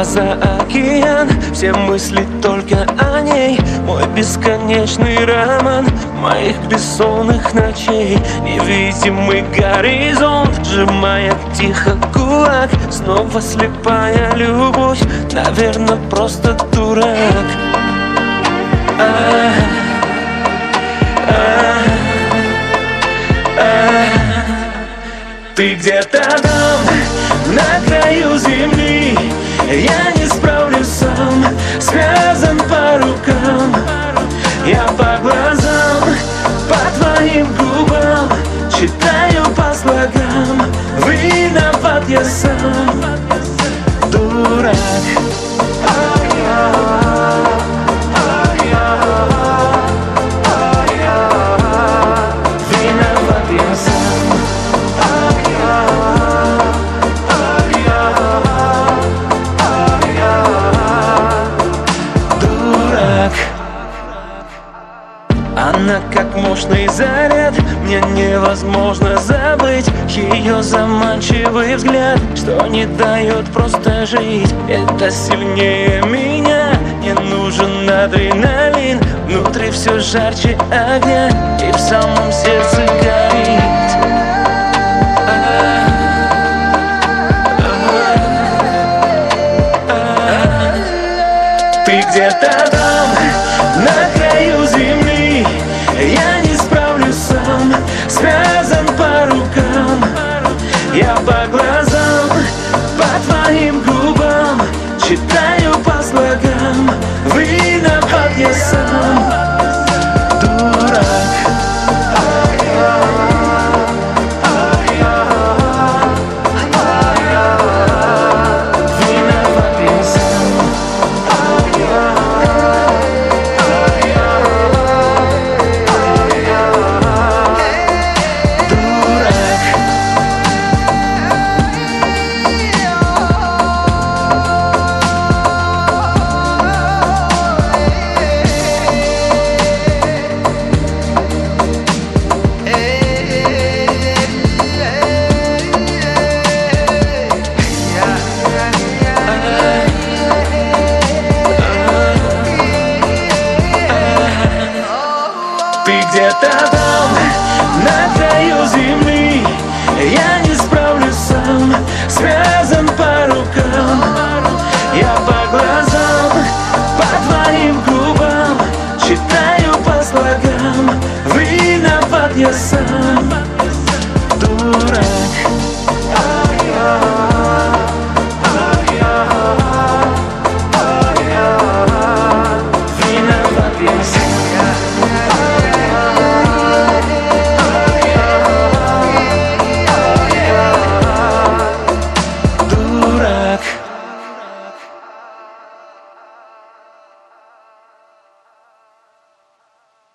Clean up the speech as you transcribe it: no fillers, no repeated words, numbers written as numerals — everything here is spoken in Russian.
за океан, все мысли только о ней. Мой бесконечный роман моих бессонных ночей. Невидимый горизонт сжимает тихо кулак. Снова слепая любовь, наверное, просто дурак. Ты где-то там, на краю земли. Я не справлюсь сам, связан по рукам. Я по глазам, по твоим губам читаю по слогам. Виноват я сам, дурак. Виноват я сам. Она как мощный заряд, мне невозможно забыть ее заманчивый взгляд, что не дает просто жить. Это сильнее меня, не нужен адреналин. Внутри все жарче огня, и в самом сердце горит. Ты где-то там, на краю земли. Я не справлюсь сам, связан по рукам. Я по глазам, по твоим губам читаю по слогам. Виноват я сам, дурак. Виноват я сам. Ты где-то там, на краю земли. Я не справлюсь сам, связан по рукам. Я по глазам, по твоим губам читаю по слогам. Виноват я сам, дурак.